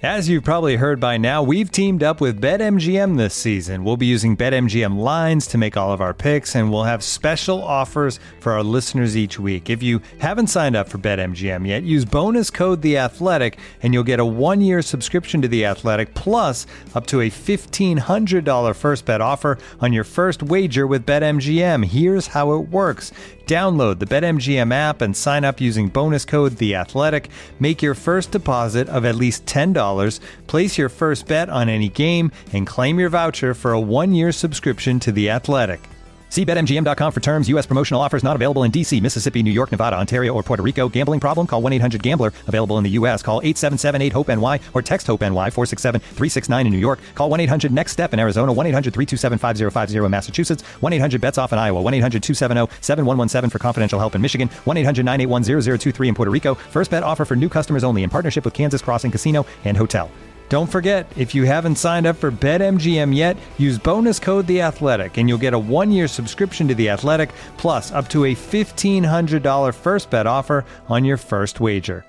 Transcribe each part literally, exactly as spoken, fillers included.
As you've probably heard by now, we've teamed up with BetMGM this season. We'll be using BetMGM lines to make all of our picks, and we'll have special offers for our listeners each week. If you haven't signed up for BetMGM yet, use bonus code The Athletic, and you'll get a one-year subscription to The Athletic, plus up to a fifteen hundred dollars first bet offer on your first wager with BetMGM. Here's how it works. Download the BetMGM app and sign up using bonus code The Athletic. Make your first deposit of at least ten dollars. Place your first bet on any game and claim your voucher for a one-year subscription to The Athletic. See Bet M G M dot com for terms. U S promotional offers not available in D C, Mississippi, New York, Nevada, Ontario, or Puerto Rico. Gambling problem? Call one eight hundred gambler. Available in the U S. Call eight seven seven eight hope N Y or text HOPE-NY four six seven three six nine in New York. Call one eight hundred next step in Arizona. one eight hundred three two seven five zero five zero in Massachusetts. one eight hundred bets off in Iowa. one eight hundred two seven zero seven one one seven for confidential help in Michigan. one eight hundred nine eight one zero zero two three in Puerto Rico. First bet offer for new customers only in partnership with Kansas Crossing Casino and Hotel. Don't forget, if you haven't signed up for BetMGM yet, use bonus code The Athletic, and you'll get a one-year subscription to The Athletic, plus up to a fifteen hundred dollars first bet offer on your first wager.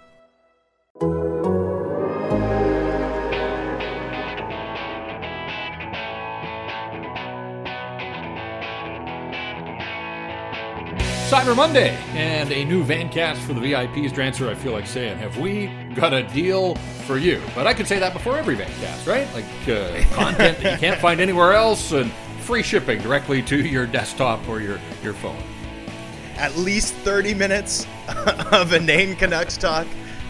Cyber Monday and a new Vancast for the V I Ps. Drancer, I feel like saying, have we got a deal for you? But I could say that before every Vancast, right? Like uh, content that you can't find anywhere else and free shipping directly to your desktop or your, your phone. At least thirty minutes of inane Canucks talk,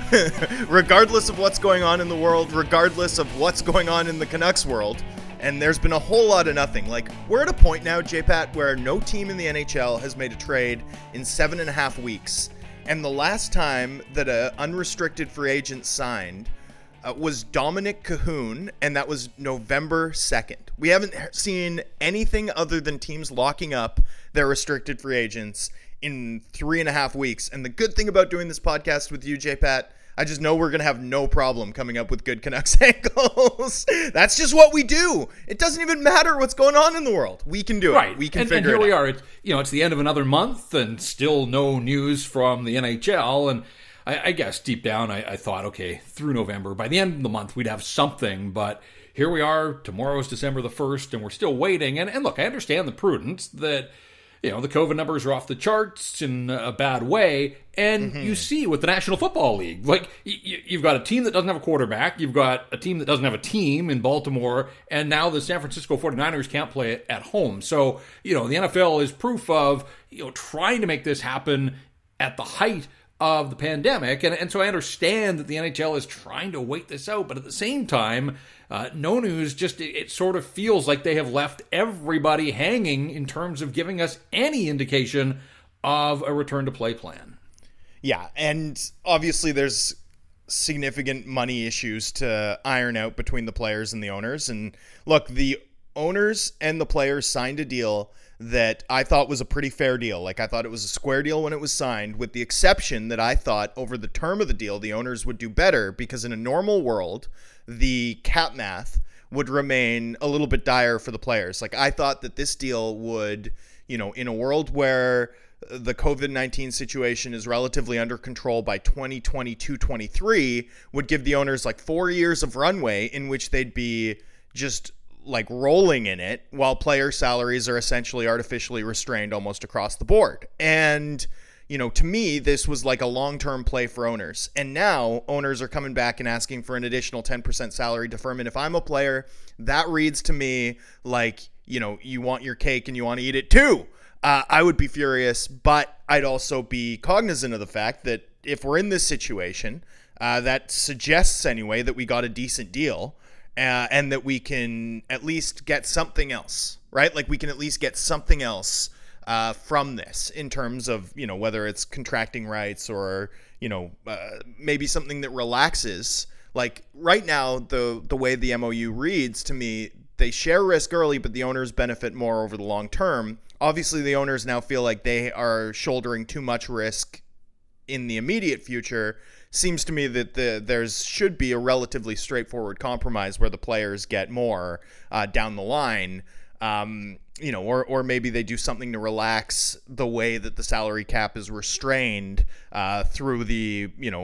regardless of what's going on in the world, regardless of what's going on in the Canucks world. And there's been a whole lot of nothing. Like, we're at a point now, J-Pat, where no team in the N H L has made a trade in seven and a half weeks. And the last time that an unrestricted free agent signed uh, was Dominic Cahoon, and that was November second. We haven't seen anything other than teams locking up their restricted free agents in three and a half weeks. And the good thing about doing this podcast with you, J-Pat, I just know we're going to have no problem coming up with good Canucks angles. That's just what we do. It doesn't even matter what's going on in the world. We can do it. Right. We can and, figure and here it we out. are. It's, you know, it's the end of another month and still no news from the N H L. And I, I guess deep down I, I thought, okay, through November, by the end of the month, we'd have something. But here we are. Tomorrow's December the first, and we're still waiting. And, and look, I understand the prudence that, you know, the COVID numbers are off the charts in a bad way. And mm-hmm. you see with the National Football League, like you, you've got a team that doesn't have a quarterback. You've got a team that doesn't have a team in Baltimore. And now the San Francisco forty-niners can't play it at home. So, you know, the N F L is proof of, you know, trying to make this happen at the height of the pandemic. And, and so I understand that the N H L is trying to wait this out. But at the same time, Uh, no news, just it, it sort of feels like they have left everybody hanging in terms of giving us any indication of a return to play plan. Yeah, and obviously there's significant money issues to iron out between the players and the owners. And look, the owners and the players signed a deal that I thought was a pretty fair deal. Like, I thought it was a square deal when it was signed, with the exception that I thought over the term of the deal, the owners would do better, because in a normal world, the cap math would remain a little bit dire for the players. Like, I thought that this deal would, you know, in a world where the covid nineteen situation is relatively under control by twenty twenty-two twenty-three, would give the owners like four years of runway in which they'd be just like rolling in it, while player salaries are essentially artificially restrained almost across the board. And, you know, to me, this was like a long-term play for owners. And now owners are coming back and asking for an additional ten percent salary deferment. If I'm a player, that reads to me like, you know, you want your cake and you want to eat it too. Uh, I would be furious, but I'd also be cognizant of the fact that if we're in this situation, uh, that suggests anyway that we got a decent deal. Uh, and that we can at least get something else, right? Like, we can at least get something else uh, from this in terms of, you know, whether it's contracting rights or, you know, uh, maybe something that relaxes. Like, right now, the the way the M O U reads to me, they share risk early, but the owners benefit more over the long term. Obviously, the owners now feel like they are shouldering too much risk in the immediate future. Seems to me that the there's should be a relatively straightforward compromise where the players get more uh, down the line, um, you know, or or maybe they do something to relax the way that the salary cap is restrained uh, through the, you know,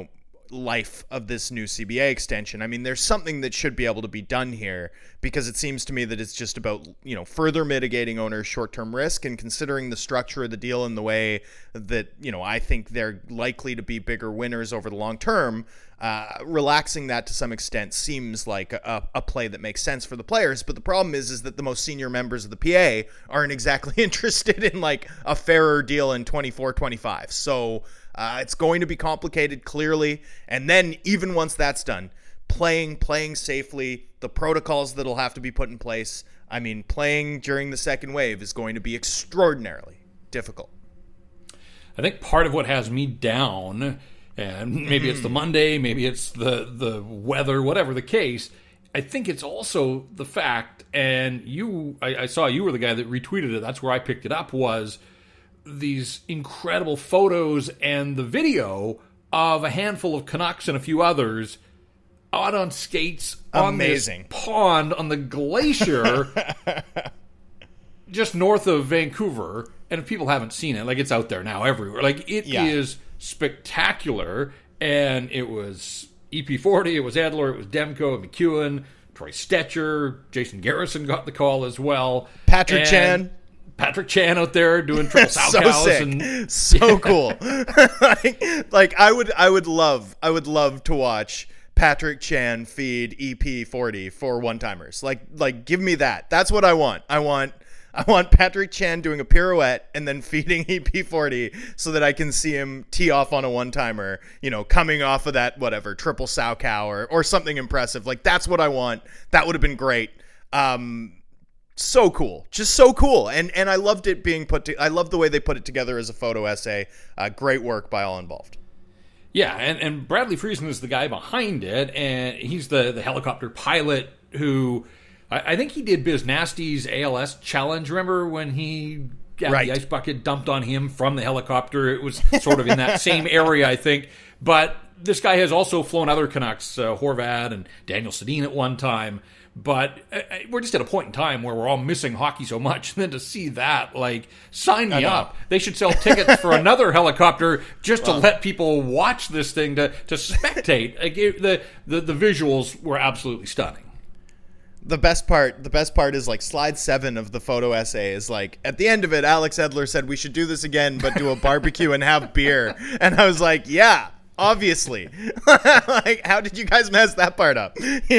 life of this new C B A extension. I mean, there's something that should be able to be done here, because it seems to me that it's just about, you know, further mitigating owners' short-term risk, and considering the structure of the deal and the way that, you know, I think they're likely to be bigger winners over the long term, uh, relaxing that to some extent seems like a, a play that makes sense for the players. But the problem is, is that the most senior members of the P A aren't exactly interested in like a fairer deal in twenty-four twenty-five. So uh, it's going to be complicated, clearly. And then even once that's done, playing, playing safely, the protocols that'll have to be put in place. I mean, playing during the second wave is going to be extraordinarily difficult. I think part of what has me down, and maybe it's the Monday, maybe it's the, the weather, whatever the case, I think it's also the fact, and you, I, I saw you were the guy that retweeted it, that's where I picked it up, was these incredible photos and the video of a handful of Canucks and a few others out on skates on Amazing. this pond on the glacier just north of Vancouver. And if people haven't seen it, like, it's out there now everywhere. Like, it yeah. is spectacular. And it was E P forty, it was Edler, it was Demko, McEwen, Troy Stetcher, Jason Garrison got the call as well. Patrick and Chan. Patrick Chan out there doing triple sow so cows. sick. And, so yeah. cool. like, like I would, I would love, I would love to watch Patrick Chan feed E P forty for one-timers. Like, like, give me that. That's what I want. I want, I want Patrick Chan doing a pirouette and then feeding E P forty so that I can see him tee off on a one-timer, you know, coming off of that, whatever, triple sow cow or, or something impressive. Like, that's what I want. That would have been great. Um, so cool. Just so cool. And, and I loved it being put to, I love the way they put it together as a photo essay. Uh, great work by all involved. Yeah, and, and Bradley Friesen is the guy behind it, and he's the, the helicopter pilot who, I, I think he did Biz Nasty's A L S challenge. Remember when he got right. the ice bucket dumped on him from the helicopter? It was sort of in that same area, I think. But this guy has also flown other Canucks, uh, Horvat and Daniel Sedin at one time. But uh, we're just at a point in time where we're all missing hockey so much. And then to see that, like, sign me up. They should sell tickets for another helicopter just to well, let people watch this thing, to, to spectate. Like, it, the, the the visuals were absolutely stunning. The best part, the best part is like slide seven of the photo essay is like, at the end of it, Alex Edler said we should do this again, but do a barbecue and have beer. And I was like, yeah. Obviously. Like, how did you guys mess that part up?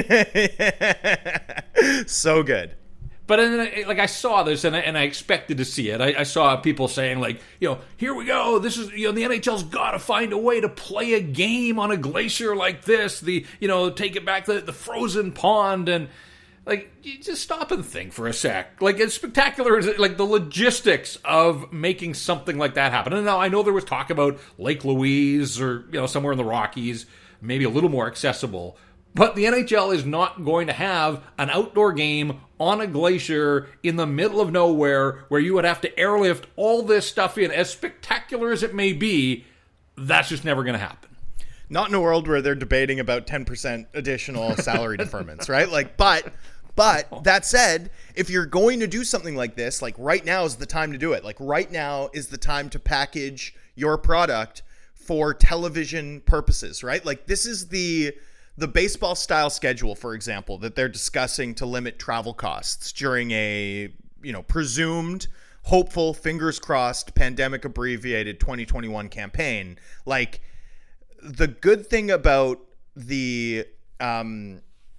So good. But then, like, I saw this and I, and I expected to see it. I, I saw people saying, like, you know, here we go. This is, you know, the N H L's got to find a way to play a game on a glacier like this. The, you know, take it back to the, the frozen pond. And, like, you just stop and think for a sec. Like, as spectacular as it, like, the logistics of making something like that happen. And now I know there was talk about Lake Louise or, you know, somewhere in the Rockies, maybe a little more accessible. But the N H L is not going to have an outdoor game on a glacier in the middle of nowhere where you would have to airlift all this stuff in. As spectacular as it may be, that's just never going to happen. Not in a world where they're debating about ten percent additional salary deferments, right? Like, but, but that said, if you're going to do something like this, like, right now is the time to do it. Like, right now is the time to package your product for television purposes, right? Like, this is the the baseball style schedule, for example, that they're discussing to limit travel costs during a, you know, presumed hopeful, fingers crossed, pandemic abbreviated twenty twenty-one campaign. Like, the good thing about the um,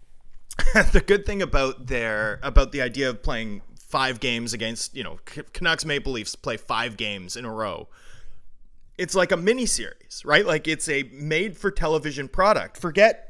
the good thing about their about the idea of playing five games against, you know, Canucks Maple Leafs play five games in a row. It's like a mini series, right? Like, it's a made for television product. Forget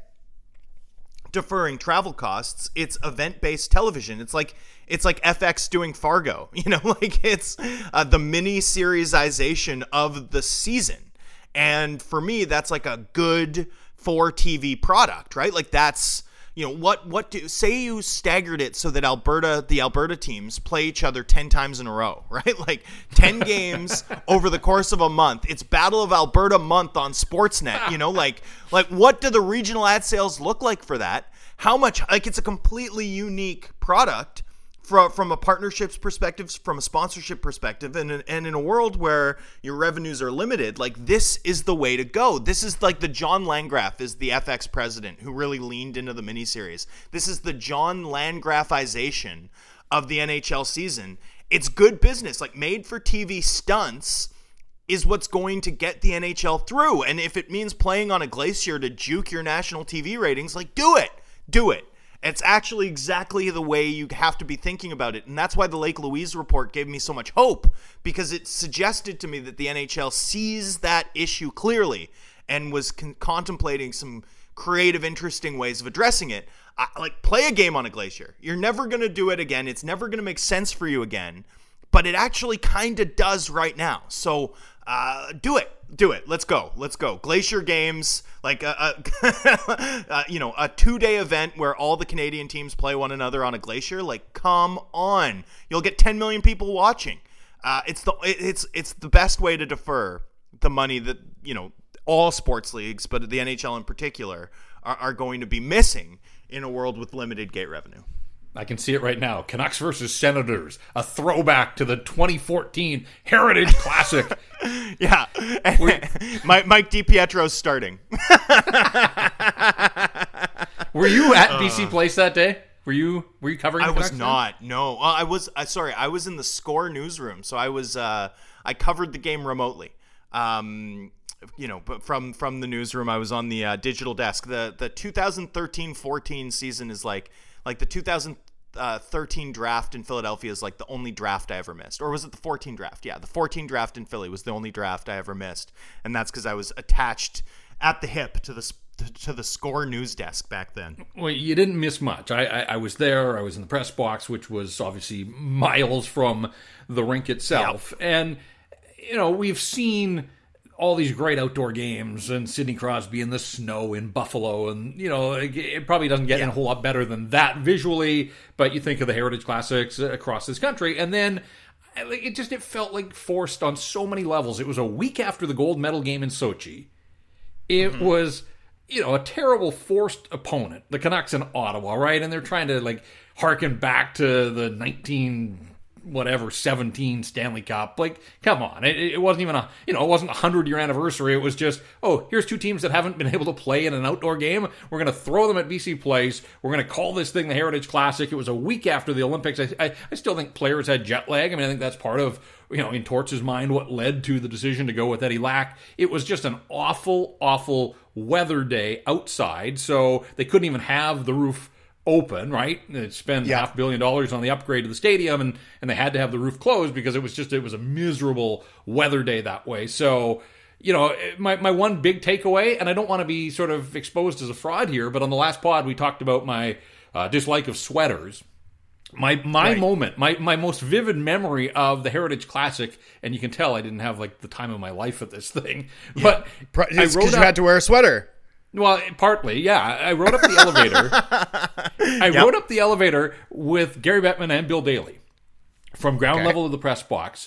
deferring travel costs. It's event based television. It's like it's like F X doing Fargo. You know, like, it's uh, the mini seriesization of the season. And for me, that's like a good for T V product, right? Like, that's, you know, what, what do, say you staggered it so that Alberta, the Alberta teams play each other ten times in a row, right? Like, ten games over the course of a month. It's Battle of Alberta month on Sportsnet, you know, like, like what do the regional ad sales look like for that? How much, like, it's a completely unique product from from a partnerships perspective, from a sponsorship perspective, and and in a world where your revenues are limited, like this is the way to go. This is like the John Landgraf is the F X president who really leaned into the miniseries. This is the John Landgrafization of the N H L season. It's good business, like made for T V stunts is what's going to get the N H L through. And if it means playing on a glacier to juke your national T V ratings, like do it, do it. It's actually exactly the way you have to be thinking about it. And that's why the Lake Louise report gave me so much hope, because it suggested to me that the N H L sees that issue clearly and was con- contemplating some creative, interesting ways of addressing it. Uh, like play a game on a glacier. You're never going to do it again. It's never going to make sense for you again, but it actually kind of does right now. So uh, do it. Do it. Let's go. Let's go. Glacier games, like a, a uh, you know, a two-day event where all the Canadian teams play one another on a glacier. Like, come on. You'll get ten million people watching. Uh, it's the it's it's the best way to defer the money that, you know, all sports leagues, but the N H L in particular, are, are going to be missing in a world with limited gate revenue. I can see it right now. Canucks versus Senators, a throwback to the twenty fourteen Heritage Classic. Yeah. Mike, Mike DiPietro's starting. Were you at B C Place that day? Were you were you covering the I Canucks was not. Then? No. Well, I was uh, sorry. I was in the Score newsroom, so I was uh, I covered the game remotely. Um, you know, but from from the newsroom, I was on the uh, digital desk. The the twenty thirteen fourteen season is like like the two thousand thirteen draft in Philadelphia is like the only draft I ever missed. Or was it the fourteen draft? Yeah, the fourteen draft in Philly was the only draft I ever missed. And that's because I was attached at the hip to the to the Score news desk back then. Well, you didn't miss much. I, I, I was there. I was in the press box, which was obviously miles from the rink itself. Yep. And, you know, we've seen all these great outdoor games and Sidney Crosby in the snow in Buffalo. And, you know, it, it probably doesn't get yeah. in a whole lot better than that visually. But you think of the Heritage Classics across this country. And then it just it felt like forced on so many levels. It was a week after the gold medal game in Sochi. It mm-hmm. was, you know, a terrible forced opponent, the Canucks in Ottawa, right? And they're trying to, like, harken back to the nineteen whatever seventeen Stanley Cup. Like, come on, it, it wasn't even a you know it wasn't a hundred year anniversary. It was just, oh, here's two teams that haven't been able to play in an outdoor game. We're going to throw them at B C Place. We're going to call this thing the Heritage Classic. It was a week after the Olympics. I, I I still think players had jet lag. I mean, I think that's part of, you know, in Torts' mind, what led to the decision to go with Eddie Lack. It was just an awful, awful weather day outside, so they couldn't even have the roof open, right? They spent yeah. half a billion dollars on the upgrade of the stadium, and, and they had to have the roof closed because it was just, it was a miserable weather day that way. So, you know, my, my one big takeaway, and I don't want to be sort of exposed as a fraud here, but on the last pod, we talked about my uh, dislike of sweaters. My my right. moment, my, my most vivid memory of the Heritage Classic, and you can tell I didn't have like the time of my life at this thing, yeah. but because you had to wear a sweater. Well, partly, yeah. I rode up the elevator. I yep. rode up the elevator with Gary Bettman and Bill Daly from ground okay. level of the press box,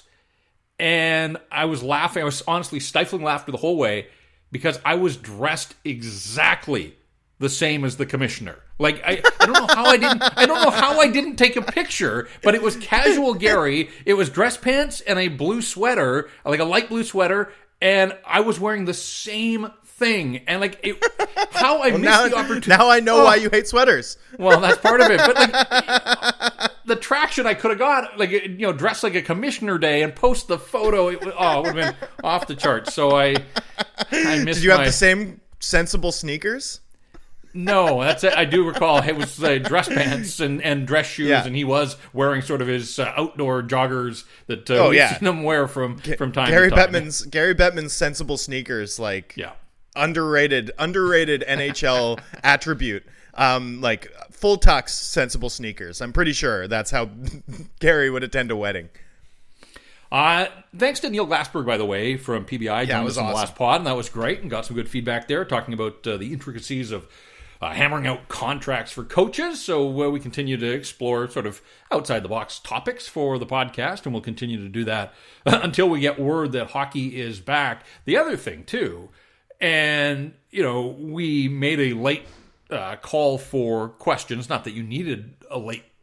and I was laughing. I was honestly stifling laughter the whole way because I was dressed exactly the same as the commissioner. Like, I, I don't know how I didn't I don't know how I didn't take a picture, but it was casual Gary. It was dress pants and a blue sweater, like a light blue sweater, and I was wearing the same thing. And like, it, how I well, missed now, the opportunity. Now I know oh. why you hate sweaters. Well, that's part of it. But like, the traction I could have got, like, you know, dressed like a commissioner day and post the photo. It, oh, it would have been off the charts. So I, I missed. Did you have my, the same sensible sneakers? No, that's it. I do recall it was uh, dress pants and, and dress shoes, yeah. and he was wearing sort of his uh, outdoor joggers that uh, oh, we've yeah. seen him wear from, from time Gary to time. Bettman's, Gary Bettman's sensible sneakers, like yeah. underrated, underrated N H L attribute. Um, like full tux sensible sneakers. I'm pretty sure that's how Gary would attend a wedding. Uh, thanks to Neil Glassberg, by the way, from P B I. Yeah, joined us awesome. in the last pod, and that was great, and got some good feedback there, talking about uh, the intricacies of uh, hammering out contracts for coaches. So uh, we continue to explore sort of outside-the-box topics for the podcast, and we'll continue to do that until we get word that hockey is back. The other thing, too, and, you know, we made a late uh, call for questions, not that you needed a late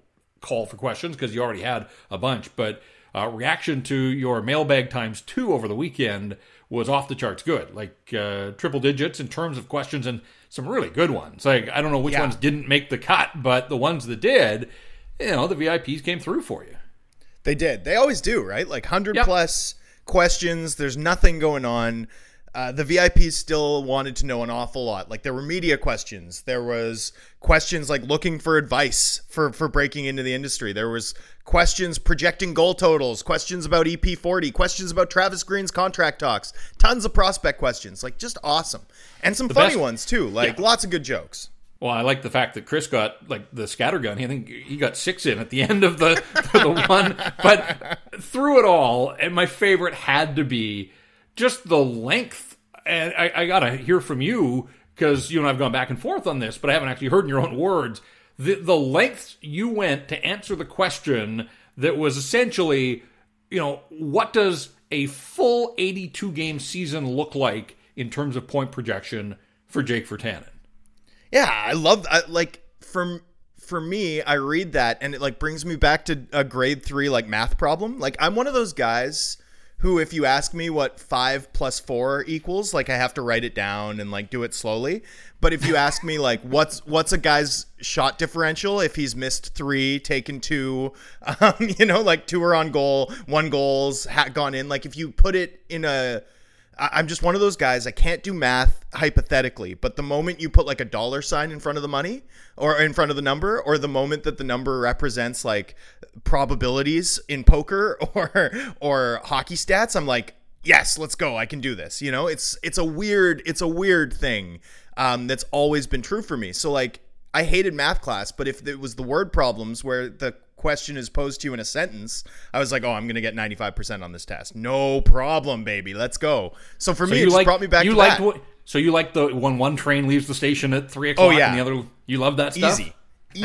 call for questions because you already had a bunch, but uh, reaction to your mailbag times two over the weekend was off the charts good, like uh, triple digits in terms of questions and some really good ones. Like, I don't know which yeah. ones didn't make the cut, but the ones that did, you know, the V I Ps came through for you. They did. They always do, right? Like one hundred yep. plus questions. There's nothing going on. Uh, the V I Ps still wanted to know an awful lot. Like, there were media questions. There was questions like looking for advice for, for breaking into the industry. There was questions projecting goal totals, questions about E P forty, questions about Travis Green's contract talks, tons of prospect questions. Like, just awesome. And some the funny best, ones, too. Like, yeah. lots of good jokes. Well, I like the fact that Chris got, like, the scattergun. I think he got six in at the end of the, the one. But through it all, and my favorite had to be just the length, and I, I got to hear from you, because you and I have gone back and forth on this, but I haven't actually heard in your own words, the, the lengths you went to answer the question that was essentially, you know, what does a full eighty-two game season look like in terms of point projection for Jake Virtanen? Yeah, I love, I, like, for, for me, I read that, and it, like, brings me back to a grade three, like, math problem. Like, I'm one of those guys who, if you ask me what five plus four equals, like, I have to write it down and, like, do it slowly. But if you ask me, like, what's what's a guy's shot differential if he's missed three, taken two, um, you know, like, two are on goal, one goal's ha- gone in. Like, if you put it in a... I'm just one of those guys. I can't do math hypothetically, but the moment you put like a dollar sign in front of the money or in front of the number, or the moment that the number represents like probabilities in poker or or hockey stats, I'm like, yes, let's go. I can do this. You know, it's it's a weird it's a weird thing um, that's always been true for me. So like, I hated math class, but if it was the word problems where the question is posed to you in a sentence, I was like, oh, I'm going to get ninety-five percent on this test. No problem, baby. Let's go. So for so me, it just like, brought me back you to liked that. What, so you like the when one train leaves the station at three o'clock oh, yeah. and the other, you love that stuff? Easy.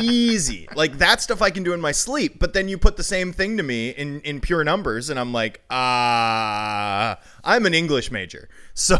Easy. Like, that stuff I can do in my sleep, but then you put the same thing to me in, in pure numbers, and I'm like, ah, uh, I'm an English major. So,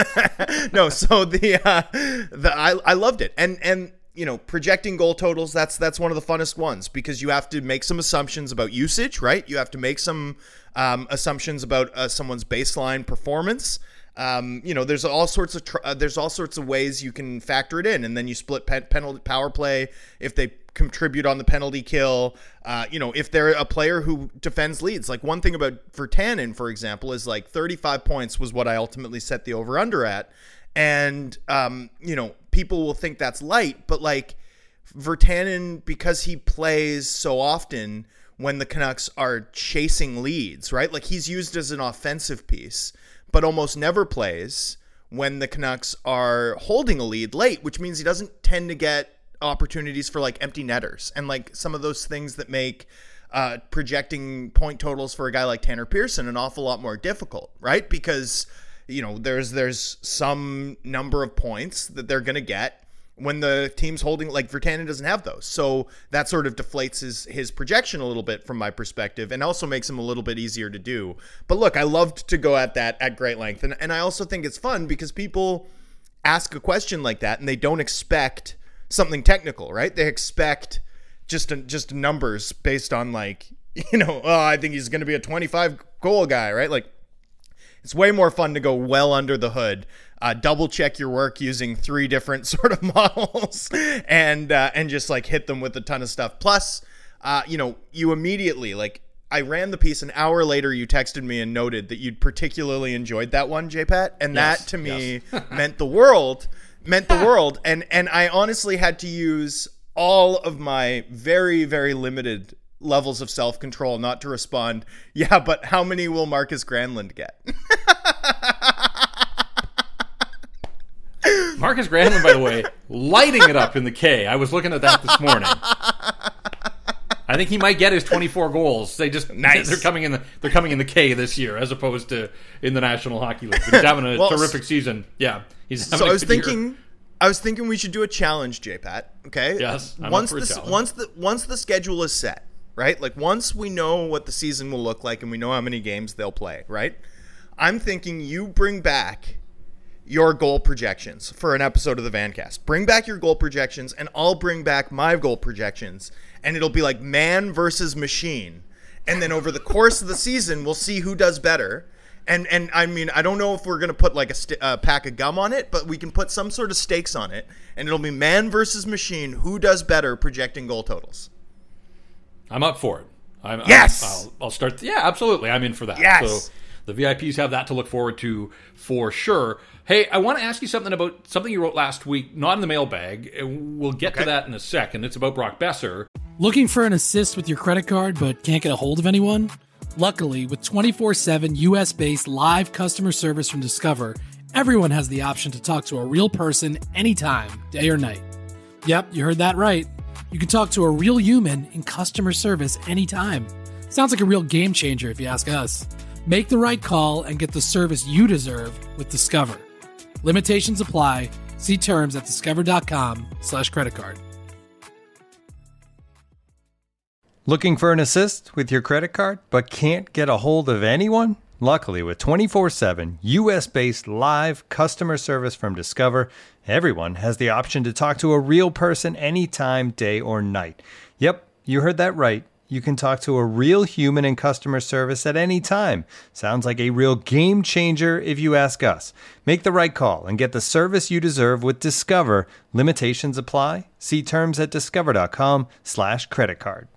no, so the, uh, the I, I loved it. And, and, you know, projecting goal totals, that's that's one of the funnest ones, because you have to make some assumptions about usage, right? You have to make some um, assumptions about uh, someone's baseline performance. Um, you know, there's all sorts of tr- uh, there's all sorts of ways you can factor it in, and then you split pe- penalty power play if they contribute on the penalty kill. Uh, you know, if they're a player who defends leads. Like, one thing about Virtanen, for example, is like thirty-five points was what I ultimately set the over under at. And, um, you know, people will think that's light, but like Virtanen, because he plays so often when the Canucks are chasing leads, right? Like, he's used as an offensive piece, but almost never plays when the Canucks are holding a lead late, which means he doesn't tend to get opportunities for like empty netters and like some of those things that make uh, projecting point totals for a guy like Tanner Pearson an awful lot more difficult, right? Because you know, there's there's some number of points that they're going to get when the team's holding, like Virtanen doesn't have those. So that sort of deflates his, his projection a little bit from my perspective, and also makes him a little bit easier to do. But look, I loved to go at that at great length. And, and I also think it's fun because people ask a question like that and they don't expect something technical, right? They expect just a, just numbers based on like, you know, oh, I think he's going to be a twenty-five goal guy, right? Like, it's way more fun to go well under the hood, uh, double check your work using three different sort of models, and uh, and just like hit them with a ton of stuff. Plus, uh, you know, you immediately, like, I ran the piece, an hour later you texted me and noted that you'd particularly enjoyed that one, J-Pat, and yes, that to me yes. meant the world, meant the world, and and I honestly had to use all of my very, very limited levels of self-control not to respond, yeah, but how many will Marcus Granlund get? Marcus Granlund, by the way, lighting it up in the K. I was looking at that this morning. I think he might get his twenty-four goals. They just nice. They're coming in the they're coming in the K this year as opposed to in the National Hockey League. But he's having a well, terrific season. Yeah, he's having so a I was good thinking. Year. I was thinking we should do a challenge, J-Pat. Okay. Yes. I'm once up for the a challenge. once the once the schedule is set. Right? Like, once we know what the season will look like and we know how many games they'll play, right? I'm thinking you bring back your goal projections for an episode of the Vancast. Bring back your goal projections, and I'll bring back my goal projections, and it'll be like man versus machine. And then over the course of the season, we'll see who does better. And and I mean, I don't know if we're going to put like a, st- a pack of gum on it, but we can put some sort of stakes on it. And it'll be man versus machine. Who does better projecting goal totals? I'm up for it. I'm, yes! I'm, I'll, I'll start. Yeah, absolutely. I'm in for that. Yes! So the V I Ps have that to look forward to for sure. Hey, I want to ask you something about something you wrote last week, not in the mailbag. We'll get okay. to that in a second. It's about Brock Boeser. Looking for an assist with your credit card but can't get a hold of anyone? Luckily, with twenty-four seven U S-based live customer service from Discover, everyone has the option to talk to a real person anytime, day or night. Yep, you heard that right. You can talk to a real human in customer service anytime. Sounds like a real game changer if you ask us. Make the right call and get the service you deserve with Discover. Limitations apply. See terms at discover.com slash credit card. Looking for an assist with your credit card, but can't get a hold of anyone? Luckily, with twenty-four seven U S-based live customer service from Discover, everyone has the option to talk to a real person anytime, day or night. Yep, you heard that right. You can talk to a real human in customer service at any time. Sounds like a real game changer if you ask us. Make the right call and get the service you deserve with Discover. Limitations apply. See terms at discover.com slash credit card.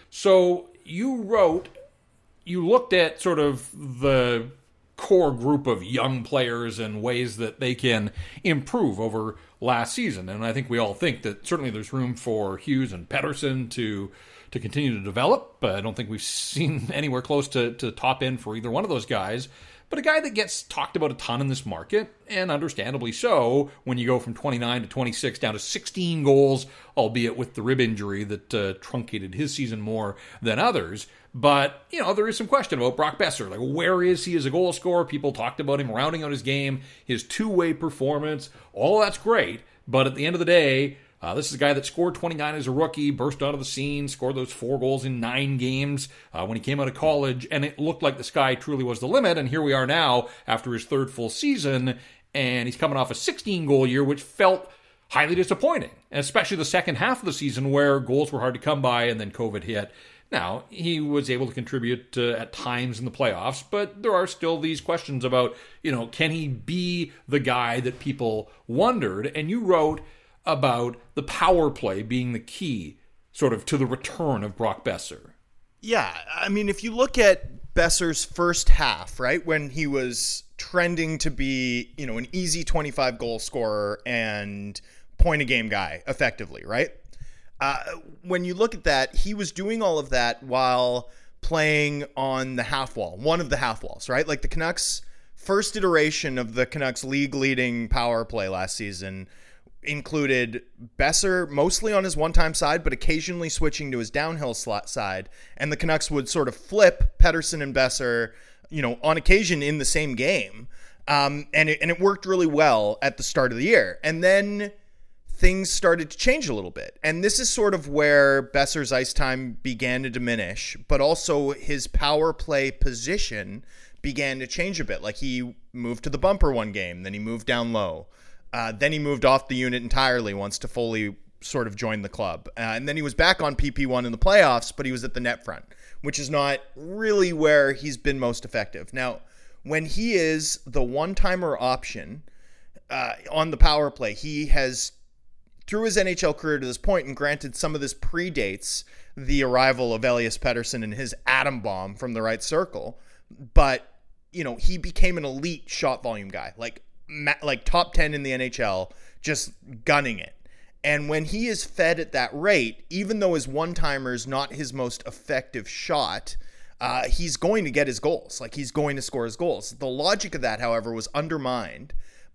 So you wrote, you looked at sort of the core group of young players and ways that they can improve over last season. And I think we all think that certainly there's room for Hughes and Pettersson to to continue to develop. But I don't think we've seen anywhere close to, to top end for either one of those guys. But a guy that gets talked about a ton in this market, and understandably so, when you go from twenty-nine to twenty-six down to sixteen goals, albeit with the rib injury that uh, truncated his season more than others. But, you know, there is some question about Brock Boeser. Like, where is he as a goal scorer? People talked about him rounding out his game, his two-way performance. All that's great, but at the end of the day, Uh, this is a guy that scored twenty-nine as a rookie, burst onto the scene, scored those four goals in nine games uh, when he came out of college, and it looked like the sky truly was the limit, and here we are now after his third full season, and he's coming off a sixteen-goal year, which felt highly disappointing, especially the second half of the season where goals were hard to come by, and then COVID hit. Now, he was able to contribute uh, at times in the playoffs, but there are still these questions about, you know, can he be the guy that people wondered? And you wrote about the power play being the key sort of to the return of Brock Boeser. Yeah, I mean, if you look at Boeser's first half, right, when he was trending to be, you know, an easy twenty-five goal scorer and point a game guy effectively, right? Uh, when you look at that, he was doing all of that while playing on the half wall, one of the half walls, right? Like the Canucks' first iteration of the Canucks league leading power play last season included Boeser mostly on his one-time side, but occasionally switching to his downhill slot side. And the Canucks would sort of flip Pettersson and Boeser, you know, on occasion in the same game. Um, and, it, and it worked really well at the start of the year. And then things started to change a little bit. And this is sort of where Boeser's ice time began to diminish, but also his power play position began to change a bit. Like he moved to the bumper one game, then he moved down low. Uh, then he moved off the unit entirely once Toffoli sort of joined the club. Uh, and then he was back on P P one in the playoffs, but he was at the net front, which is not really where he's been most effective. Now, when he is the one-timer option uh, on the power play, he has, through his N H L career to this point, and granted some of this predates the arrival of Elias Pettersson and his atom bomb from the right circle, but, you know, he became an elite shot volume guy. Like, like top ten in the N H L, just gunning it. And when he is fed at that rate, even though his one-timer is not his most effective shot, uh, he's going to get his goals. Like, he's going to score his goals. The logic of that, however, was undermined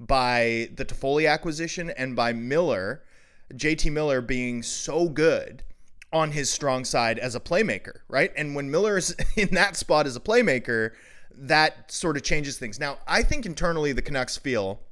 by the Toffoli acquisition and by Miller, J T Miller being so good on his strong side as a playmaker, right? And when Miller is in that spot as a playmaker, that sort of changes things. Now, I think internally the Canucks feel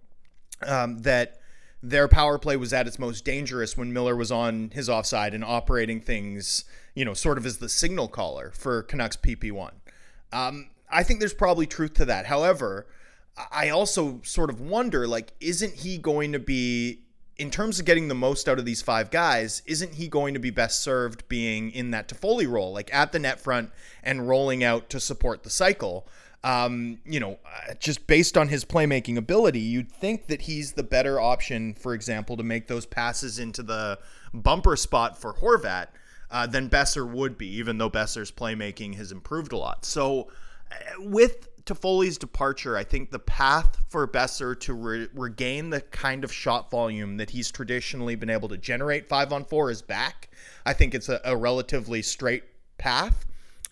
um, that their power play was at its most dangerous when Miller was on his offside and operating things, you know, sort of as the signal caller for Canucks P P one. Um, I think there's probably truth to that. However, I also sort of wonder, like, isn't he going to be, in terms of getting the most out of these five guys, isn't he going to be best served being in that Toffoli role, like at the net front and rolling out to support the cycle? Um, you know, just based on his playmaking ability, you'd think that he's the better option, for example, to make those passes into the bumper spot for Horvat uh, than Boeser would be, even though Boeser's playmaking has improved a lot. So with Toffoli's departure, I think the path for Boeser to re- regain the kind of shot volume that he's traditionally been able to generate five on four is back. I think it's a, a relatively straight path.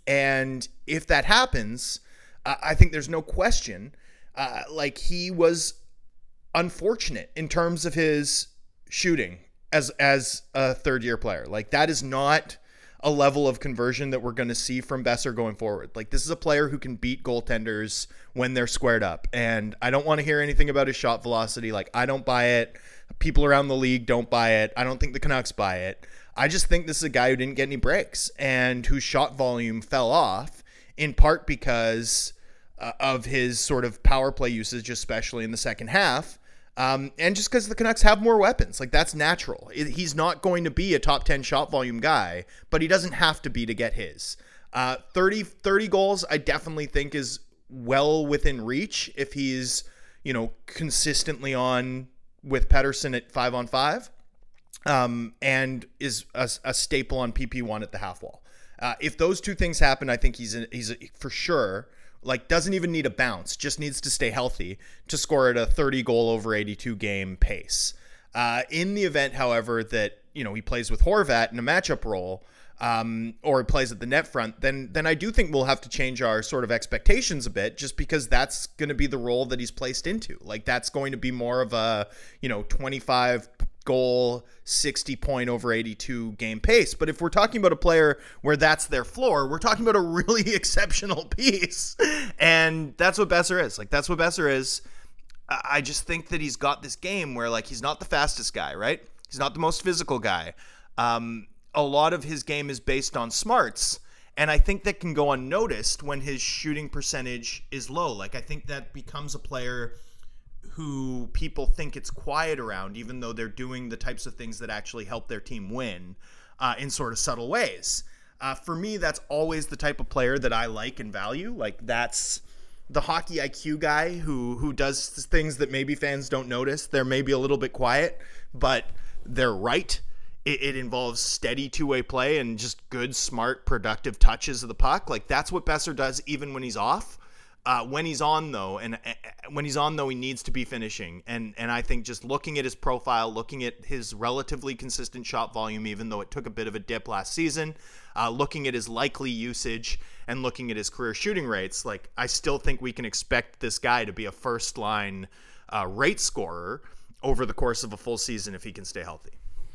And if that happens, uh, I think there's no question, uh, like he was unfortunate in terms of his shooting as, as a third year player. Like that is not a level of conversion that we're going to see from Boeser going forward. Like this is a player who can beat goaltenders when they're squared up. And I don't want to hear anything about his shot velocity. Like I don't buy it. People around the league don't buy it. I don't think the Canucks buy it. I just think this is a guy who didn't get any breaks and whose shot volume fell off in part because uh, of his sort of power play usage, especially in the second half. Um, and just because the Canucks have more weapons, like that's natural. It, he's not going to be a top ten shot volume guy, but he doesn't have to be to get his. Uh, thirty, thirty goals, I definitely think is well within reach if he's, you know, consistently on with Pettersson at five on five, um, and is a, a staple on P P one at the half wall. Uh, if those two things happen, I think he's a, he's a, for sure. Like doesn't even need a bounce, just needs to stay healthy to score at a thirty goal over eighty-two game pace. Uh, in the event, however, that, you know, he plays with Horvat in a matchup role, um, or he plays at the net front, then then I do think we'll have to change our sort of expectations a bit, just because that's going to be the role that he's placed into. Like that's going to be more of a, you know, twenty-five goal, sixty point over eighty-two game pace. But if we're talking about a player where that's their floor, we're talking about a really exceptional piece. And that's what Boeser is. Like, that's what Boeser is. I just think that he's got this game where, like, he's not the fastest guy, right? He's not the most physical guy. Um, a lot of his game is based on smarts. And I think that can go unnoticed when his shooting percentage is low. Like, I think that becomes a player who people think it's quiet around, even though they're doing the types of things that actually help their team win uh, in sort of subtle ways. Uh, for me, that's always the type of player that I like and value. Like that's the hockey I Q guy who who does things that maybe fans don't notice. They're maybe a little bit quiet, but they're right. It, it involves steady two-way play and just good, smart, productive touches of the puck. Like that's what Boeser does even when he's off. Uh, when he's on, though, and uh, when he's on, though, he needs to be finishing. And and I think just looking at his profile, looking at his relatively consistent shot volume, even though it took a bit of a dip last season, uh, looking at his likely usage and looking at his career shooting rates, like I still think we can expect this guy to be a first-line uh, rate scorer over the course of a full season if he can stay healthy.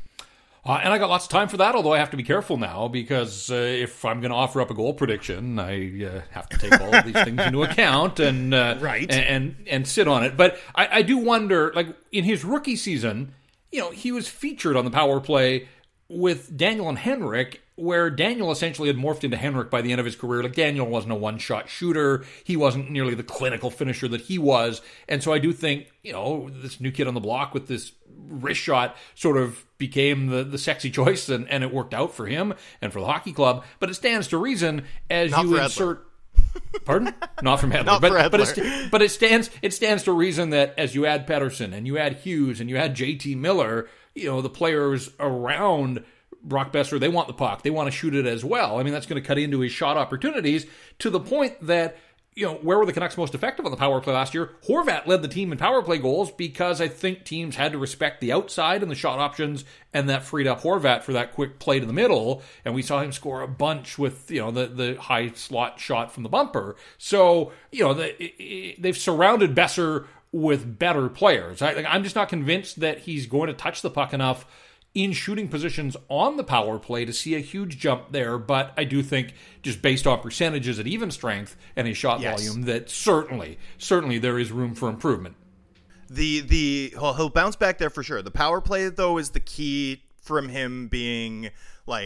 Uh, and I got lots of time for that, although I have to be careful now because uh, if I'm going to offer up a goal prediction, I uh, have to take all of these things into account and, uh, right. and and and sit on it. But I, I do wonder, like in his rookie season, you know, he was featured on the power play with Daniel and Henrik, where Daniel essentially had morphed into Henrik by the end of his career. Like Daniel wasn't a one-shot shooter. He wasn't nearly the clinical finisher that he was. And so I do think, you know, this new kid on the block with this wrist shot sort of became the, the sexy choice, and, and it worked out for him and for the hockey club. But it stands to reason as Not you for insert... Pardon? Not from Hedler. Not but, for Hedler. But, it, but it stands it stands to reason that as you add Pettersson and you add Hughes and you add J T Miller, you know, the players around Brock Boeser, they want the puck. They want to shoot it as well. I mean, that's going to cut into his shot opportunities to the point that, you know, where were the Canucks most effective on the power play last year? Horvat led the team in power play goals because I think teams had to respect the outside and the shot options, and that freed up Horvat for that quick play to the middle, and we saw him score a bunch with, you know, the, the high slot shot from the bumper. So, you know, the, they've surrounded Boeser with better players. I, I'm just not convinced that he's going to touch the puck enough in shooting positions on the power play to see a huge jump there, but I do think just based on percentages at even strength and his shot yes. volume that certainly, certainly there is room for improvement. The the well, he'll bounce back there for sure. The power play though is the key from him being like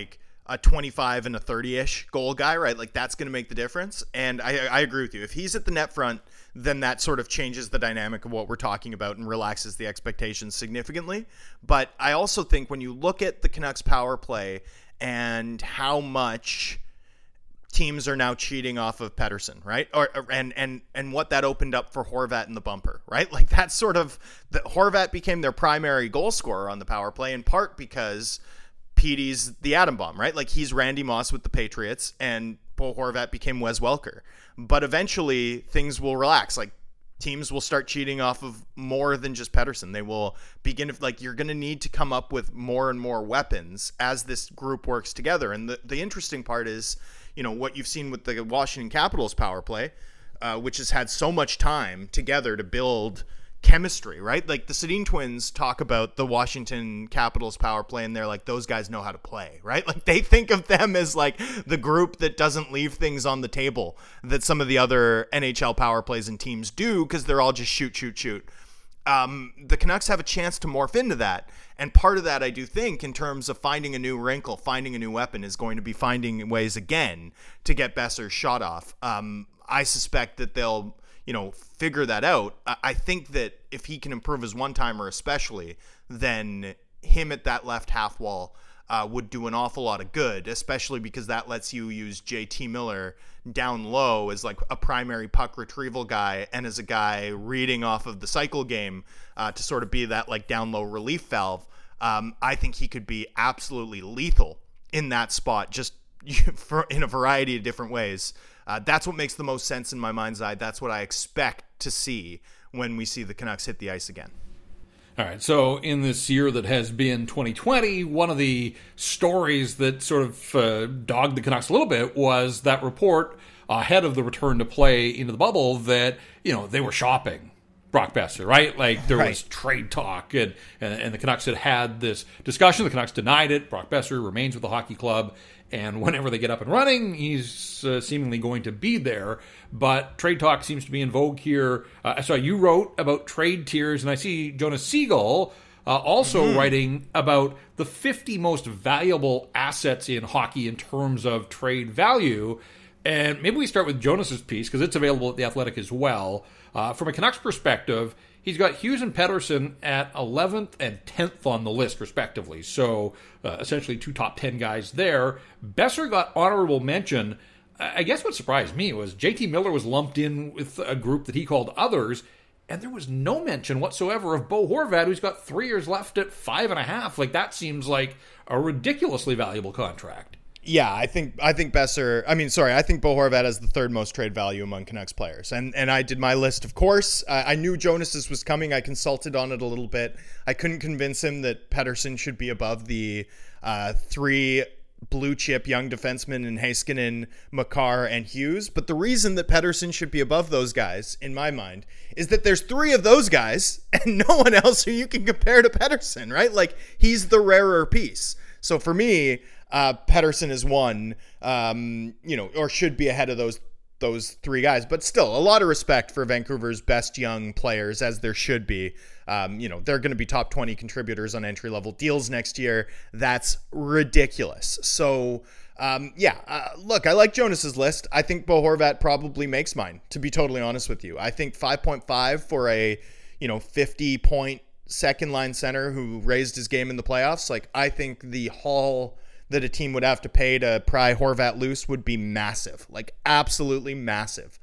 a twenty-five and a thirty-ish goal guy, right? Like that's going to make the difference. And I, I agree with you. If he's at the net front, then that sort of changes the dynamic of what we're talking about and relaxes the expectations significantly. But I also think when you look at the Canucks power play and how much teams are now cheating off of Pettersson, right? Or and and and what that opened up for Horvat in the bumper, right? Like that's sort of the Horvat became their primary goal scorer on the power play in part because Petey's the atom bomb, right? Like he's Randy Moss with the Patriots and Bo Horvat became Wes Welker. But eventually things will relax. Like teams will start cheating off of more than just Pettersson. They will begin to, like, you're going to need to come up with more and more weapons as this group works together. And the, the interesting part is, you know, what you've seen with the Washington Capitals power play, uh, which has had so much time together to build chemistry, right? Like the Sedin twins talk about the Washington Capitals power play and they're like, those guys know how to play, right? Like they think of them as like the group that doesn't leave things on the table that some of the other N H L power plays and teams do because they're all just shoot, shoot, shoot. Um, the Canucks have a chance to morph into that. And part of that, I do think, in terms of finding a new wrinkle, finding a new weapon, is going to be finding ways again to get Boeser's shot off. Um, I suspect that they'll, you know, figure that out. I think that if he can improve his one-timer especially, then him at that left half wall uh, would do an awful lot of good, especially because that lets you use J T Miller down low as like a primary puck retrieval guy and as a guy reading off of the cycle game uh, to sort of be that like down low relief valve. Um, I think he could be absolutely lethal in that spot, just for, in a variety of different ways. Uh, that's what makes the most sense in my mind's eye. That's what I expect to see when we see the Canucks hit the ice again. All right, so in this year that has been twenty twenty, one of the stories that sort of uh, dogged the Canucks a little bit was that report ahead of the return to play into the bubble that, you know, they were shopping Brock Boeser, right? Like there right. was trade talk and, and, and the Canucks had had this discussion. The Canucks denied it. Brock Boeser remains with the hockey club. And whenever they get up and running, he's uh, seemingly going to be there. But trade talk seems to be in vogue here. Uh, I saw you wrote about trade tiers, and I see Jonas Siegel uh, also mm-hmm. writing about the fifty most valuable assets in hockey in terms of trade value. And maybe we start with Jonas's piece, because it's available at The Athletic as well. Uh, from a Canucks perspective, he's got Hughes and Pettersson at eleventh and tenth on the list, respectively. So uh, essentially two top ten guys there. Boeser got honorable mention. I guess what surprised me was J T Miller was lumped in with a group that he called others, and there was no mention whatsoever of Bo Horvat, who's got three years left at five and a half. Like, that seems like a ridiculously valuable contract. Yeah, I think I think Boeser, I mean, sorry, I think Bo Horvat has the third most trade value among Canucks players. And and I did my list, of course. Uh, I knew Jonas's was coming. I consulted on it a little bit. I couldn't convince him that Pettersson should be above the uh, three blue chip young defensemen in Heiskanen, Makar, and Hughes. But the reason that Pettersson should be above those guys, in my mind, is that there's three of those guys and no one else who you can compare to Pettersson, right? Like, he's the rarer piece. So for me, Uh, Pettersson is one, um, you know, or should be ahead of those those three guys. But still, a lot of respect for Vancouver's best young players, as there should be. Um, you know, they're going to be top twenty contributors on entry-level deals next year. That's ridiculous. So, um, yeah, uh, look, I like Jonas's list. I think Bo Horvat probably makes mine, to be totally honest with you. I think five point five for a, you know, fifty-point second-line center who raised his game in the playoffs. Like, I think the haul that a team would have to pay to pry Horvat loose would be massive, like absolutely massive.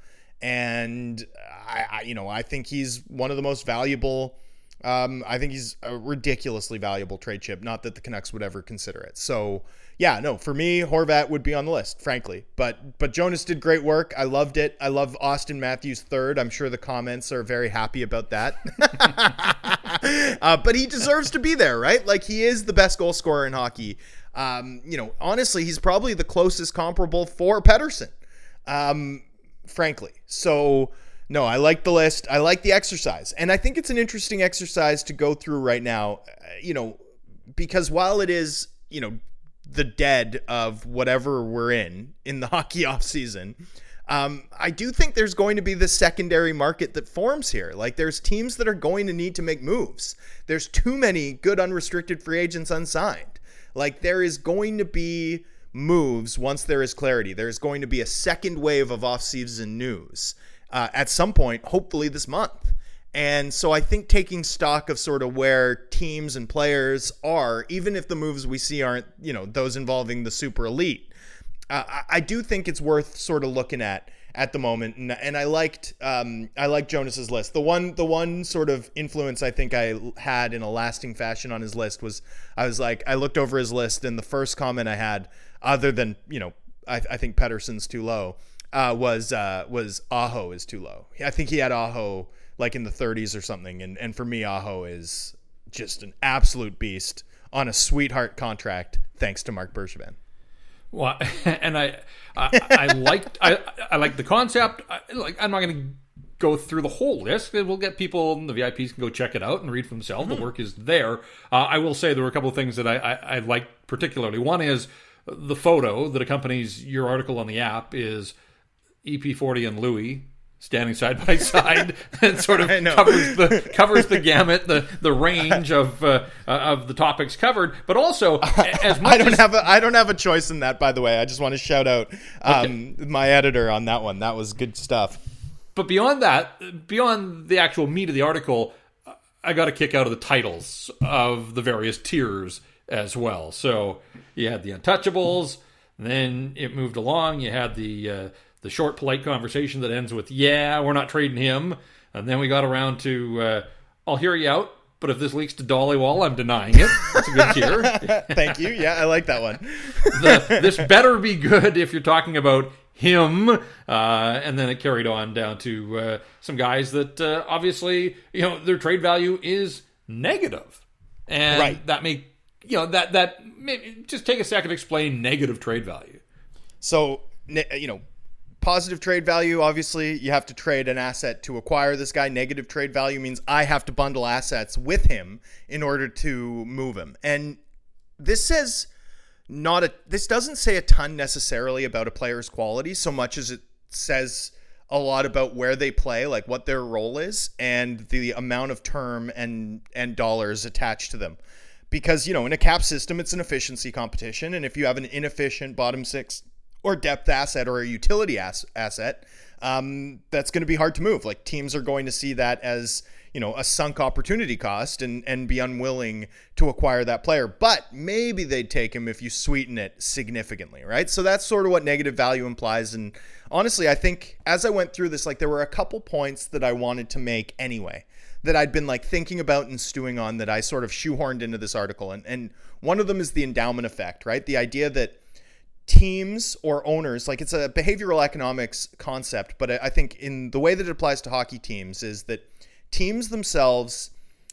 And I, I you know, I think he's one of the most valuable. Um, I think he's a ridiculously valuable trade chip. Not that the Canucks would ever consider it. So yeah, no, for me, Horvat would be on the list, frankly. But but Jonas did great work. I loved it. I love Austin Matthews third. I'm sure the comments are very happy about that. uh, but he deserves to be there, right? Like, he is the best goal scorer in hockey. Um, you know, honestly, he's probably the closest comparable for Pettersson, um, frankly. So, no, I like the list. I like the exercise. And I think it's an interesting exercise to go through right now, uh, you know, because while it is, you know, the dead of whatever we're in, in the hockey offseason, um, I do think there's going to be this secondary market that forms here. Like, there's teams that are going to need to make moves. There's too many good unrestricted free agents unsigned. Like, there is going to be moves once there is clarity. There's going to be a second wave of off-season news uh, at some point, hopefully this month. And so I think taking stock of sort of where teams and players are, even if the moves we see aren't, you know, those involving the super elite, uh, I, I do think it's worth sort of looking at at the moment. And, and I liked um, I liked Jonas's list. The one the one sort of influence I think I had in a lasting fashion on his list was I was like, I looked over his list and the first comment I had, other than, you know, I, I think Pettersson's too low, uh, was uh, was Aho is too low. I think he had Aho like in the thirties or something. And, and for me, Aho is just an absolute beast on a sweetheart contract, thanks to Marc Bergevin. Well, and I, I, I liked, I, I like the concept. I, like, I'm not going to go through the whole list. We'll get people, the V I Ps can go check it out and read for themselves. Mm-hmm. The work is there. Uh, I will say there were a couple of things that I, I, I liked particularly. One is the photo that accompanies your article on the app is E P forty and Louis standing side by side, and sort of covers the covers the gamut, the the range of uh, of the topics covered. But also, as much I don't as, have a I don't have a choice in that. By the way, I just want to shout out um, okay. my editor on that one. That was good stuff. But beyond that, beyond the actual meat of the article, I got a kick out of the titles of the various tiers as well. So you had the Untouchables, then it moved along. You had the uh, the short, polite conversation that ends with, yeah, we're not trading him. And then we got around to, uh, I'll hear you out, but if this leaks to Dollywall, I'm denying it. That's a good tier. Thank you. Yeah, I like that one. the, this better be good if you're talking about him. Uh, and then it carried on down to uh, some guys that uh, obviously, you know, their trade value is negative. And right. that may, you know, that, that may, just take a second to explain negative trade value. So, you know, positive trade value, obviously, you have to trade an asset to acquire this guy. Negative trade value means I have to bundle assets with him in order to move him. And this says not a this doesn't say a ton necessarily about a player's quality so much as it says a lot about where they play, like what their role is, and the amount of term and and dollars attached to them. Because, you know, in a cap system, it's an efficiency competition, and if you have an inefficient bottom six or depth asset or a utility ass- asset, um, that's going to be hard to move. Like, teams are going to see that as, you know, a sunk opportunity cost and, and be unwilling to acquire that player. But maybe they'd take him if you sweeten it significantly, right? So that's sort of what negative value implies. And honestly, I think as I went through this, like, there were a couple points that I wanted to make anyway, that I'd been like thinking about and stewing on, that I sort of shoehorned into this article. And, and one of them is the endowment effect, right? The idea that teams or owners, like, it's a behavioral economics concept, but I think in the way that it applies to hockey teams is that teams themselves,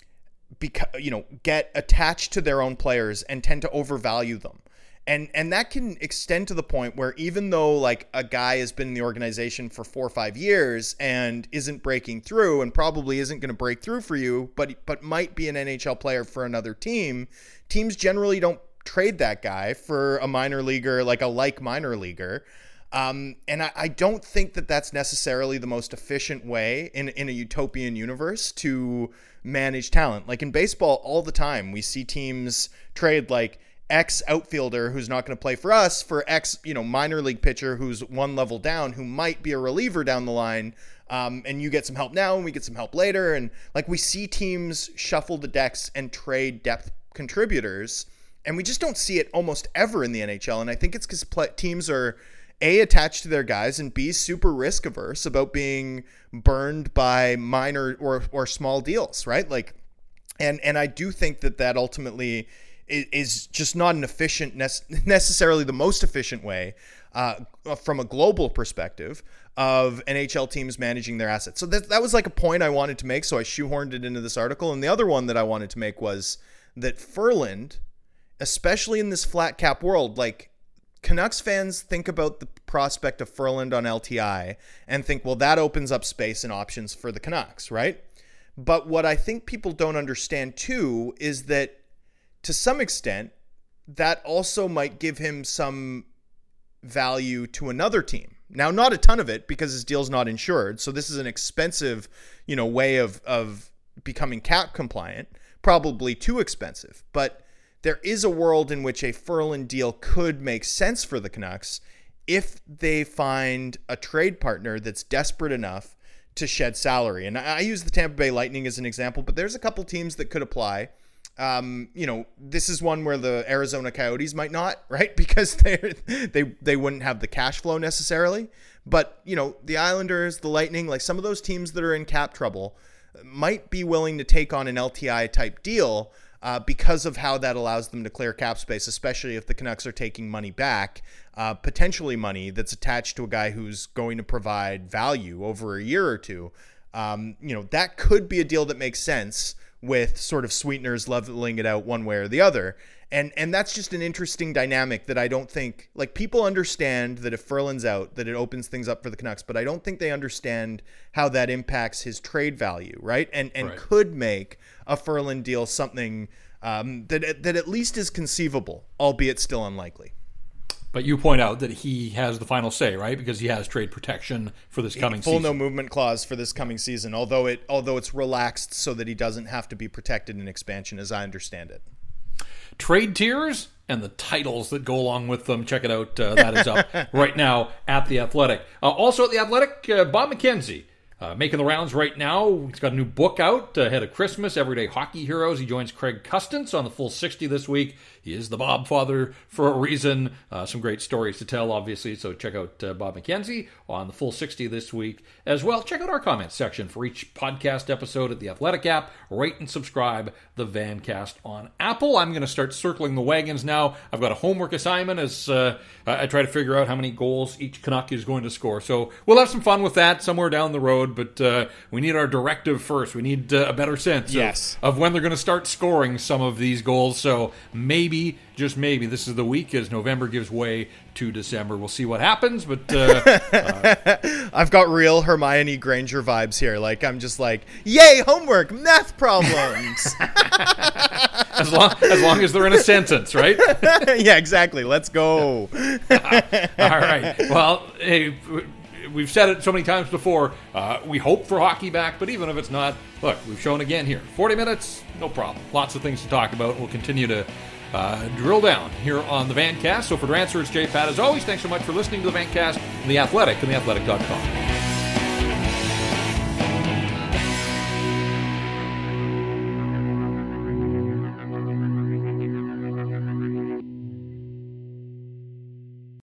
beca- you know, get attached to their own players and tend to overvalue them. And and that can extend to the point where even though, like, a guy has been in the organization for four or five years and isn't breaking through and probably isn't going to break through for you, but but might be an N H L player for another team, teams generally don't trade that guy for a minor leaguer, like a like minor leaguer. Um, and I, I don't think that that's necessarily the most efficient way in, in a utopian universe to manage talent. Like in baseball all the time, we see teams trade like X outfielder who's not going to play for us for X, you know, minor league pitcher who's one level down, who might be a reliever down the line. Um, and you get some help now and we get some help later. And like, we see teams shuffle the decks and trade depth contributors. And we just don't see it almost ever in the N H L. And I think it's because pl- teams are, A, attached to their guys, and B, super risk averse about being burned by minor or, or small deals, right? Like, and, and I do think that that ultimately is, is just not an efficient, necessarily the most efficient way uh, from a global perspective of N H L teams managing their assets. So that, that was like a point I wanted to make. So I shoehorned it into this article. And the other one that I wanted to make was that Ferland, especially in this flat cap world, like, Canucks fans think about the prospect of Ferland on L T I and think, well, that opens up space and options for the Canucks, right? But what I think people don't understand too is that to some extent, that also might give him some value to another team. Now, not a ton of it because his deal's not insured. So this is an expensive, you know, way of, of becoming cap compliant, probably too expensive. But there is a world in which a Ferland deal could make sense for the Canucks if they find a trade partner that's desperate enough to shed salary. And I use the Tampa Bay Lightning as an example, but there's a couple teams that could apply. Um, you know, this is one where the Arizona Coyotes might not, right? Because they they they wouldn't have the cash flow necessarily. But, you know, the Islanders, the Lightning, like some of those teams that are in cap trouble might be willing to take on an L T I type deal uh, because of how that allows them to clear cap space, especially if the Canucks are taking money back, uh, potentially money that's attached to a guy who's going to provide value over a year or two. Um, you know, that could be a deal that makes sense with sort of sweeteners leveling it out one way or the other. And and that's just an interesting dynamic that I don't think, like, people understand that if Ferland's out, that it opens things up for the Canucks, but I don't think they understand how that impacts his trade value, right? And and right. could make a Ferland deal something um, that that at least is conceivable, albeit still unlikely. But you point out that he has the final say, right? Because he has trade protection for this coming Full season. no movement clause for this coming season, although it although it's relaxed so that he doesn't have to be protected in expansion, as I understand it. Trade tiers and the titles that go along with them. Check it out. Uh, that is up right now at The Athletic. Uh, also at The Athletic, uh, Bob McKenzie. Uh, making the rounds right now. He's got a new book out ahead of Christmas, Everyday Hockey Heroes. He joins Craig Custance on the Full sixty this week. He is the Bob father for a reason. Uh, some great stories to tell, obviously. So check out uh, Bob McKenzie on the Full sixty this week as well. Check out our comments section for each podcast episode at the Athletic app. Rate and subscribe the Vancast on Apple. I'm going to start circling the wagons now. I've got a homework assignment as uh, I try to figure out how many goals each Canuck is going to score. So we'll have some fun with that somewhere down the road. But uh, we need our directive first. We need uh, a better sense yes. of, of when they're going to start scoring some of these goals. So maybe, just maybe, this is the week as November gives way to December. We'll see what happens. But uh, uh, I've got real Hermione Granger vibes here. Like, I'm just like, yay, homework, math problems. as long as long as they're in a sentence, right? Yeah, exactly. Let's go. uh, all right. Well, hey. We've said it so many times before. Uh, we hope for hockey back, but even if it's not, look, we've shown again here. forty minutes, no problem. Lots of things to talk about. We'll continue to uh, drill down here on the Vancast. So for Drancer, it's Jay Pat. As always, thanks so much for listening to the Vancast and The Athletic and the athletic dot com.